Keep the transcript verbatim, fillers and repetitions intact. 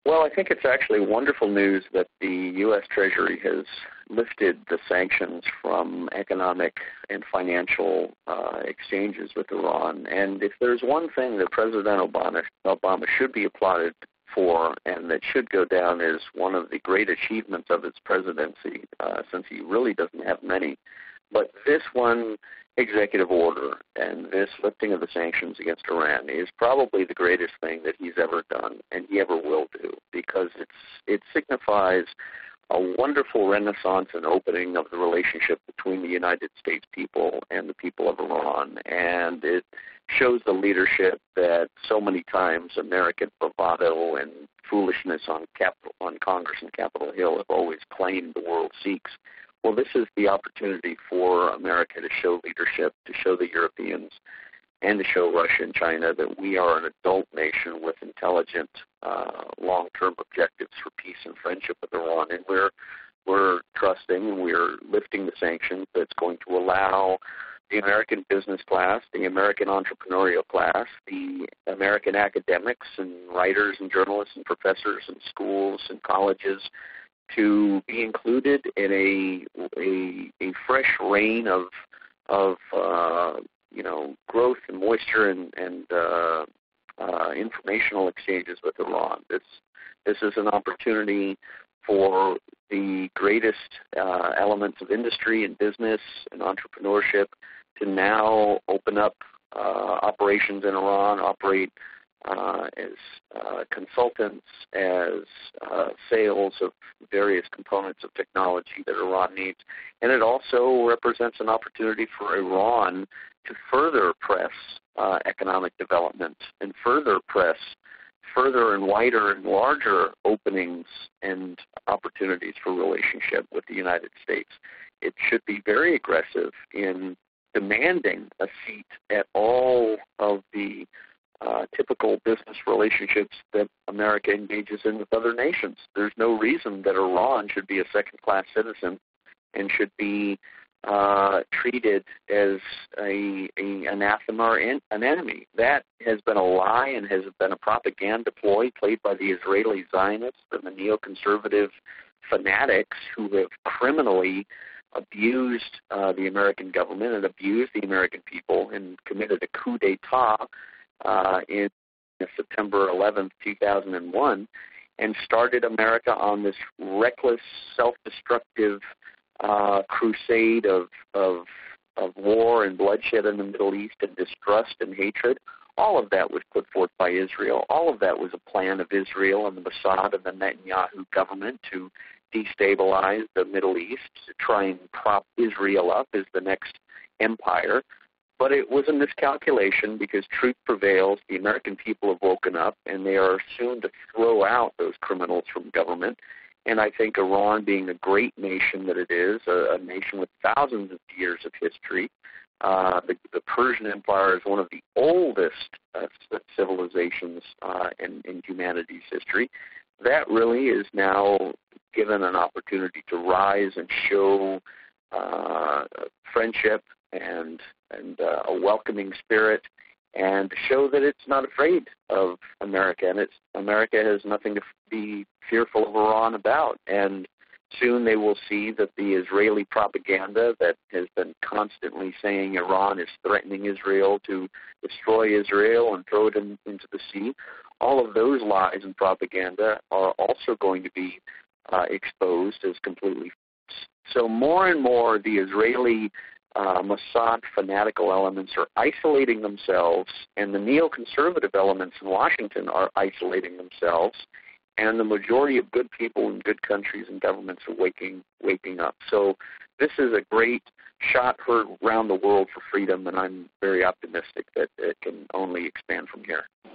Well, I think it's actually wonderful news that the U S. Treasury has lifted the sanctions from economic and financial uh, exchanges with Iran. And if there's one thing that President Obama, Obama should be applauded for and that should go down as one of the great achievements of his presidency, uh, since he really doesn't have many, but this one executive order and this lifting of the sanctions against Iran is probably the greatest thing that he's ever done and he ever will do, because it's it signifies a wonderful renaissance and opening of the relationship between the United States people and the people of Iran, and it shows the leadership that so many times American bravado and foolishness on Capitol, on Congress and Capitol Hill have always claimed the world seeks. Well, this is the opportunity for America to show leadership, to show the Europeans, and to show Russia and China that we are an adult nation with intelligent, uh, long-term objectives for peace and friendship with Iran. And we're we're trusting and we're lifting the sanctions that's going to allow the American business class, the American entrepreneurial class, the American academics and writers and journalists and professors and schools and colleges to be included in a a, a fresh reign of of uh, you know growth and moisture and and uh, uh, informational exchanges with Iran. This this is an opportunity for the greatest uh, elements of industry and business and entrepreneurship to now open up uh, operations in Iran, operate Uh, as uh, consultants, as uh, sales of various components of technology that Iran needs. And it also represents an opportunity for Iran to further press uh, economic development and further press further and wider and larger openings and opportunities for relationship with the United States. It should be very aggressive in demanding a seat at all of the Uh, typical business relationships that America engages in with other nations. There's no reason that Iran should be a second-class citizen and should be uh, treated as a, a anathema or an, an enemy. That has been a lie and has been a propaganda ploy played by the Israeli Zionists and the neoconservative fanatics who have criminally abused uh, the American government and abused the American people and committed a coup d'etat Uh, in September eleventh, two thousand one, and started America on this reckless, self-destructive uh, crusade of, of of war and bloodshed in the Middle East and distrust and hatred. All of that was put forth by Israel. All of that was a plan of Israel and the Mossad and the Netanyahu government to destabilize the Middle East, to try and prop Israel up as the next empire. But it was a miscalculation because truth prevails. The American people have woken up, and they are soon to throw out those criminals from government. And I think Iran, being a great nation that it is, a, a nation with thousands of years of history, uh, the, the Persian Empire is one of the oldest uh, civilizations uh, in, in humanity's history. That really is now given an opportunity to rise and show uh, friendship and and uh, a welcoming spirit, and to show that it's not afraid of America, and it's America has nothing to be fearful of Iran about. And soon they will see that the Israeli propaganda that has been constantly saying Iran is threatening Israel to destroy Israel and throw it in, into the sea, all of those lies and propaganda are also going to be uh, exposed as completely false. So more and more the Israeli Uh, Mossad fanatical elements are isolating themselves, and the neoconservative elements in Washington are isolating themselves, and the majority of good people in good countries and governments are waking waking up. So this is a great shot heard around the world for freedom, and I'm very optimistic that it can only expand from here.